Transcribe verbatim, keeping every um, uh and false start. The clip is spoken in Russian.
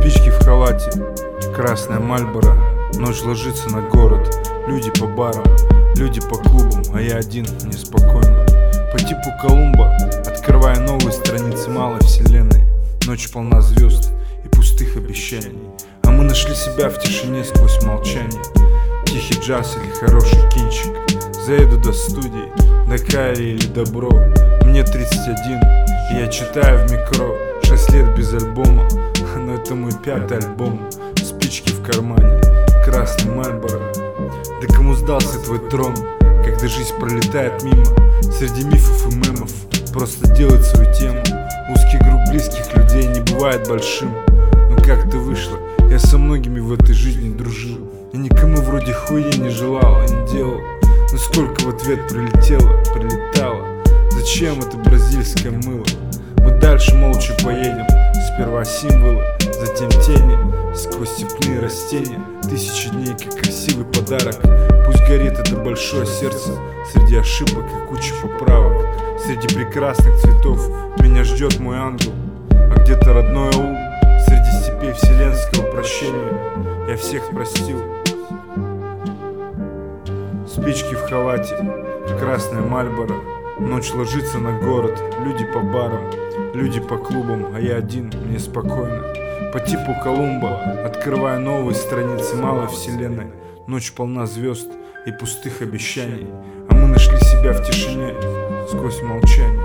Спички в халате, красная Мальборо. Ночь ложится на город, люди по барам, люди по клубам, а я один, мне спокойно. По типу Колумба, открывая новые страницы малой вселенной. Ночь полна звезд и пустых обещаний, а мы нашли себя в тишине сквозь молчание. Тихий джаз или хороший кинчик, заеду до студии, до Кайри или Добро. Мне тридцать один, и я читаю в микро. Шесть лет без альбома, но это мой пятый альбом. Спички в кармане, красный Мальборо. Да кому сдался твой трон, когда жизнь пролетает мимо? Среди мифов и мемов просто делать свою тему. Узкий круг близких людей не бывает большим. Но как-то вышло, я со многими в этой жизни дружил. Я никому вроде хуи не желал и не делал, но сколько в ответ прилетело, прилетало. Зачем это бразильское мыло? Мы дальше молча поедем. Сперва символы, затем тени, сквозь степные растения. Тысячи дней, как красивый подарок. Пусть горит это большое сердце среди ошибок и кучи поправок. Среди прекрасных цветов меня ждет мой ангел, а где-то родной аул. Среди степей вселенского прощения я всех простил. Спички в халате, красная Мальборо. Ночь ложится на город, люди по барам, люди по клубам, а я один, мне спокойно. По типу Колумба, открывая новые страницы малой вселенной. Ночь полна звезд и пустых обещаний, а мы нашли себя в тишине сквозь молчание.